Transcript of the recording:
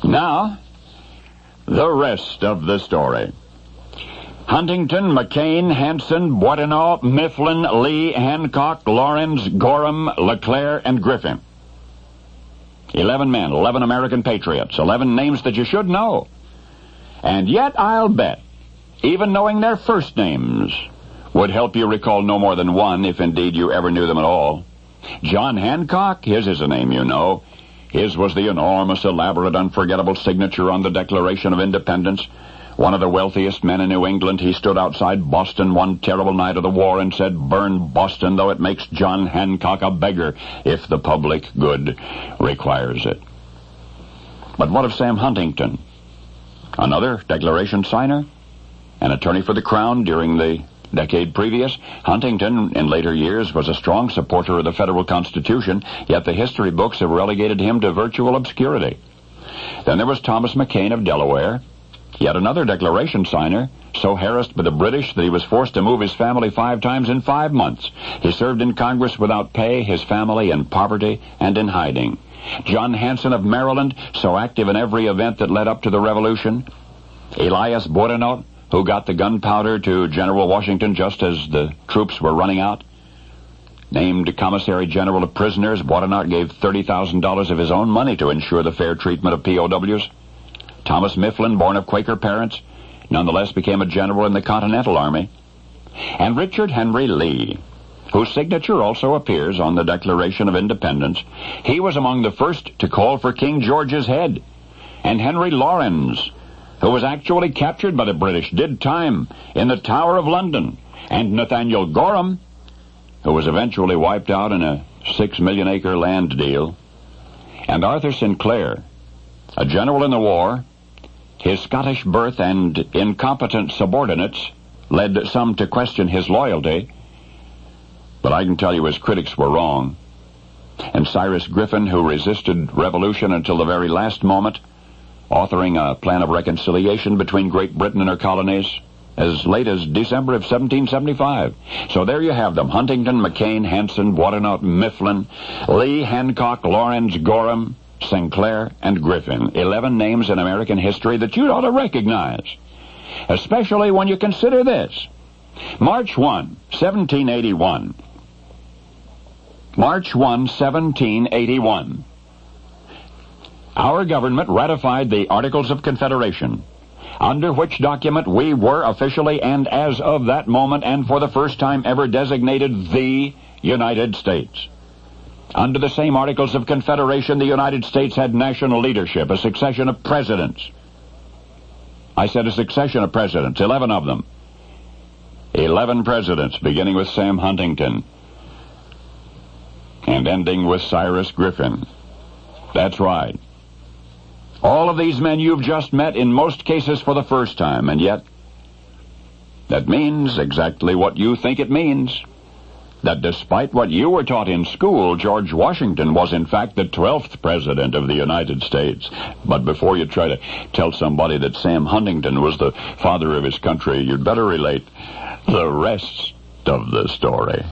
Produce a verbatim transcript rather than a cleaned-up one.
Now, the rest of the story. Huntington, McCain, Hanson, Boudinot, Mifflin, Lee, Hancock, Lawrence, Gorham, LeClaire, and Griffin. Eleven men, eleven American patriots, eleven names that you should know. And yet, I'll bet, even knowing their first names would help you recall no more than one, if indeed you ever knew them at all. John Hancock, his is a name you know. His was the enormous, elaborate, unforgettable signature on the Declaration of Independence. One of the wealthiest men in New England, he stood outside Boston one terrible night of the war and said, "Burn Boston, though it makes John Hancock a beggar, if the public good requires it." But what of Sam Huntington? Another Declaration signer? An attorney for the Crown during the decade previous? Huntington, in later years, was a strong supporter of the federal Constitution, yet the history books have relegated him to virtual obscurity. Then there was Thomas McCain of Delaware, yet another Declaration signer, so harassed by the British that he was forced to move his family five times in five months. He served in Congress without pay, his family in poverty and in hiding. John Hanson of Maryland, so active in every event that led up to the Revolution. Elias Boudinot, who got the gunpowder to General Washington just as the troops were running out. Named Commissary General of Prisoners, Boudinot gave thirty thousand dollars of his own money to ensure the fair treatment of P O Ws. Thomas Mifflin, born of Quaker parents, nonetheless became a general in the Continental Army. And Richard Henry Lee, whose signature also appears on the Declaration of Independence. He was among the first to call for King George's head. And Henry Laurens, who was actually captured by the British, did time in the Tower of London. And Nathaniel Gorham, who was eventually wiped out in a six million acre land deal. And Arthur Sinclair, a general in the war. His Scottish birth and incompetent subordinates led some to question his loyalty, but I can tell you his critics were wrong. And Cyrus Griffin, who resisted revolution until the very last moment, authoring a plan of reconciliation between Great Britain and her colonies as late as December of seventeen seventy-five. So there you have them: Huntington, McCain, Hanson, Boudinot, Mifflin, Lee, Hancock, Lawrence, Gorham, Sinclair, and Griffin. Eleven names in American history that you ought to recognize, especially when you consider this. March first, seventeen eighty-one. March first, seventeen eighty-one. Our government ratified the Articles of Confederation, under which document we were officially and as of that moment and for the first time ever designated the United States. Under the same Articles of Confederation, the United States had national leadership, a succession of presidents. I said a succession of presidents, eleven of them. Eleven presidents, beginning with Sam Huntington and ending with Cyrus Griffin. That's right. All of these men you've just met, in most cases for the first time, and yet that means exactly what you think it means. That despite what you were taught in school, George Washington was in fact the twelfth president of the United States. But before you try to tell somebody that Sam Huntington was the father of his country, you'd better relate the rest of the story.